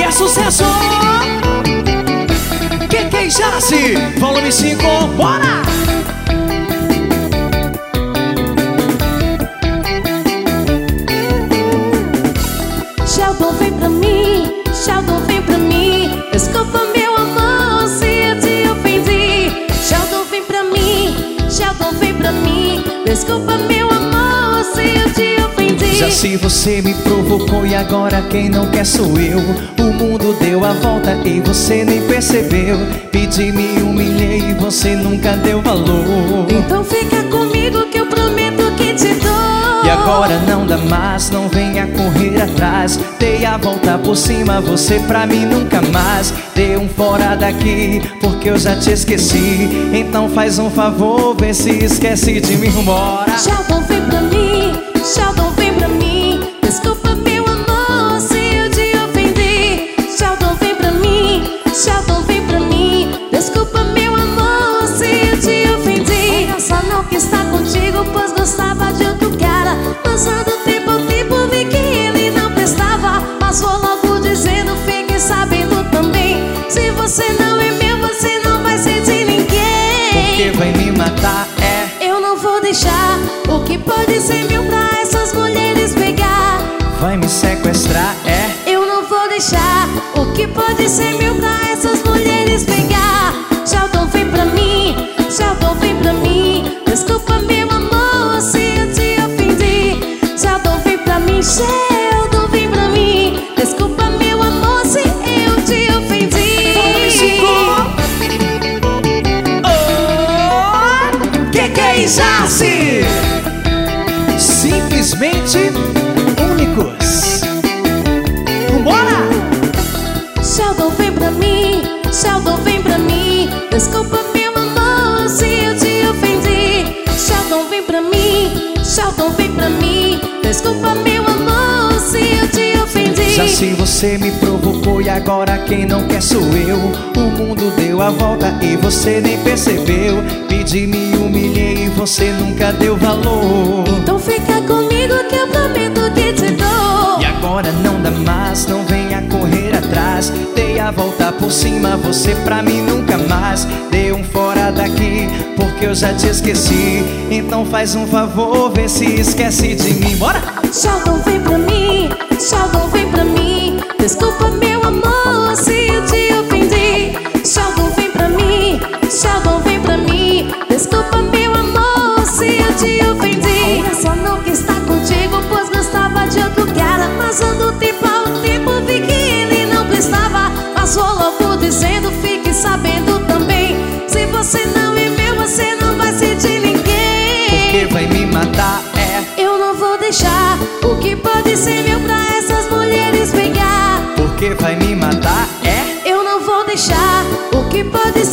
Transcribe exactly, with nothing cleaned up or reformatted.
é sucesso. Que que Jace, volume cinco, bora! Sheldon, vem pra mim, Sheldon, vem pra mim. Desculpa, meu amor, se eu te ofendi. Sheldon, vem pra mim, Sheldon, vem pra mim. Desculpa, meu amor, se eu te ofendi. Já se você me provocou e agora quem não quer sou eu. O mundo deu a volta e você nem percebeu. Pedi, me humilhei e você nunca deu valor. Então fica comigo que eu prometo que te dou. E agora não dá mais, não venha correr atrás. Dei a volta por cima, você pra mim nunca mais. Dê um fora daqui, porque eu já te esqueci. Então faz um favor, vê se esquece de mim, vambora. Sheldon, vem pra mim, Sheldon, vem pra mim. Desculpa, meu amor, se eu te ofendi. Sheldon, vem pra mim, Sheldon, vem pra mim. Desculpa, meu amor, se eu te ofendi. Olha só, não quis estar contigo, pois gostava de outro cara. Passando tempo ao tempo vi que ele não prestava. Mas vou logo dizendo, fique sabendo também. Se você não é meu, você não vai ser de ninguém. Porque vai me matar, é. Eu não vou deixar o que pode ser meu pra essas mulheres pegar. Vai me sequestrar, é. Eu não vou deixar o que pode ser meu pra essas mulheres pegar. Sheldon, vem pra mim, Sheldon, vem pra mim. Desculpa, meu amor, se eu te ofendi. Sheldon, vem pra mim, Sheldon, vem pra mim. Desculpa, meu amor, se eu te ofendi. Volume cinco. Oh, que que Jace? Simplesmente únicos. Vambora! Sheldon, vem pra mim, Sheldon, vem pra mim. Desculpa, meu amor, se eu te ofendi. Sheldon, vem pra mim, Sheldon, vem pra mim. Desculpa, meu amor, se eu te ofendi. Já se você me provocou e agora quem não quer sou eu. O mundo deu a volta e você nem percebeu. Pedi, me humilhei e você nunca deu valor. Então fica comigo que eu prometo que te dou. E agora não dá mais, não venha correr atrás. Dei a volta por cima, você pra mim nunca mais. Dê um fora daqui, porque eu já te esqueci. Então faz um favor, vê se esquece de mim, bora! Sheldon, vem pra mim, Sheldon, vem pra mim. Desculpa, meu amor, se eu te ofendi. Sheldon, vem pra mim, Sheldon, vem pra mim. Desculpa, meu amor, se eu te ofendi. Olha só, não quis estar contigo, pois gostava de outro cara. Passando tempo ao tempo vi que ele não prestava. Mas vou logo dizendo, fique sabendo também. Se você não é meu, você não vai ser de ninguém. Porque vai me matar, é. Eu não vou deixar o que pode ser meu pra essas mulheres pegar. Porque vai me matar, é. Eu não vou deixar o que pode